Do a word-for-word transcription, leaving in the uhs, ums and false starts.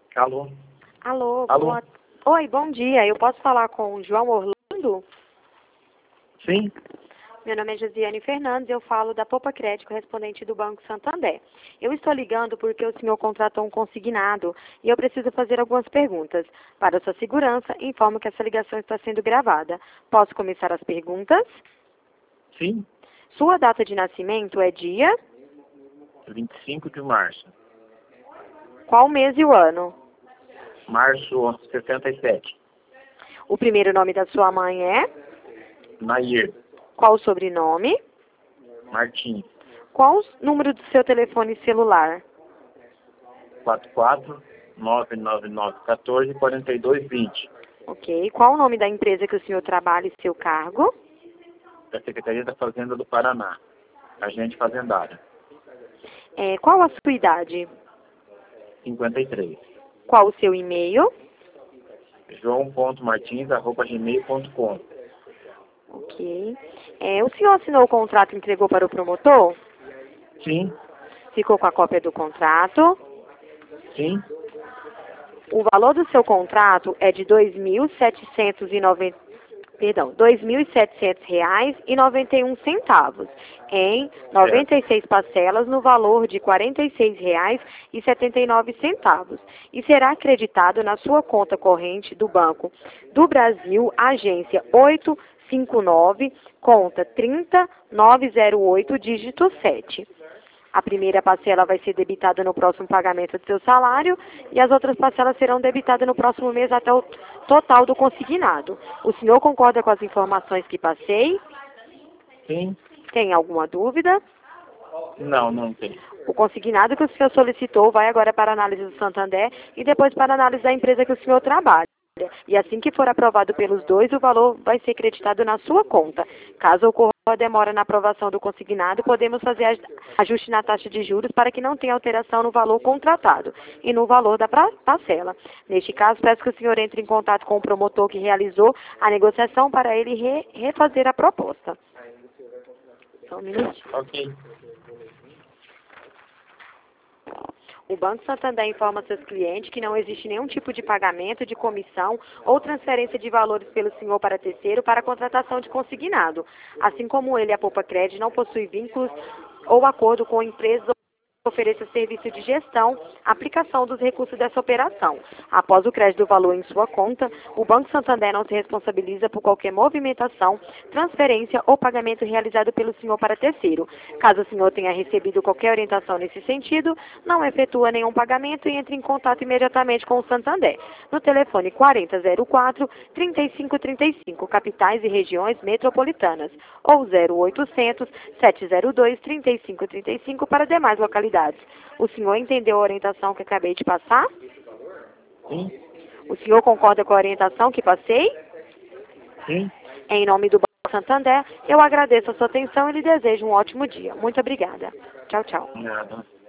Alô? Alô, Alô? boa... Oi, bom dia. Eu posso falar com o João Orlando? Sim? Meu nome é Josiane Fernandes, eu falo da Popa Crédito, correspondente do Banco Santander. Eu estou ligando porque o senhor contratou um consignado e eu preciso fazer algumas perguntas. Para sua segurança, informo que essa ligação está sendo gravada. Posso começar as perguntas? Sim? Sua data de nascimento é dia? vinte e cinco de março. Qual mês e o ano? Março setenta e sete. O primeiro nome da sua mãe é? Nair. Qual o sobrenome? Martins. Qual o número do seu telefone celular? quatro quatro nove nove nove um quatro quatro dois dois zero. Ok. Qual o nome da empresa que o senhor trabalha e seu cargo? Da Secretaria da Fazenda do Paraná. Agente fazendário. É, qual a sua idade? cinquenta e três. Qual o seu e-mail? joão ponto martins arroba gmail ponto com. Ok. É, o senhor assinou o contrato e entregou para o promotor? Sim? Ficou com a cópia do contrato? Sim? O valor do seu contrato é de dois mil setecentos e noventa, perdão, dois mil e setecentos reais e noventa e um centavos, em noventa e seis parcelas no valor de quarenta e seis reais e setenta e nove centavos, e será acreditado na sua conta corrente do Banco do Brasil, agência oito cinco nove, conta trinta nove zero oito, dígito sete. A primeira parcela vai ser debitada no próximo pagamento do seu salário e as outras parcelas serão debitadas no próximo mês até o total do consignado. O senhor concorda com as informações que passei? Sim? Tem alguma dúvida? Não, não tem. O consignado que o senhor solicitou vai agora para a análise do Santander e depois para a análise da empresa que o senhor trabalha. E assim que for aprovado pelos dois, o valor vai ser creditado na sua conta. Caso ocorra demora na aprovação do consignado, podemos fazer ajuste na taxa de juros para que não tenha alteração no valor contratado e no valor da parcela. Neste caso, peço que o senhor entre em contato com o promotor que realizou a negociação para ele re refazer a proposta. Só um minutinho. Ok. O Banco Santander informa seus clientes que não existe nenhum tipo de pagamento de comissão ou transferência de valores pelo senhor para terceiro para a contratação de consignado. Assim como ele, a Popa Crédito não possui vínculos ou acordo com empresas ofereça serviço de gestão, aplicação dos recursos dessa operação. Após o crédito do valor em sua conta, o Banco Santander não se responsabiliza por qualquer movimentação, transferência ou pagamento realizado pelo senhor para terceiro. Caso o senhor tenha recebido qualquer orientação nesse sentido, não efetua nenhum pagamento e entre em contato imediatamente com o Santander. No telefone quarenta zero quatro, trinta e cinco trinta e cinco, capitais e regiões metropolitanas, ou zero oitocentos, sete zero dois, trinta e cinco trinta e cinco para demais localidades. O senhor entendeu a orientação que acabei de passar? Sim? O senhor concorda com a orientação que passei? Sim? Em nome do Banco Santander, eu agradeço a sua atenção e lhe desejo um ótimo dia. Muito obrigada. Tchau, tchau. Nada.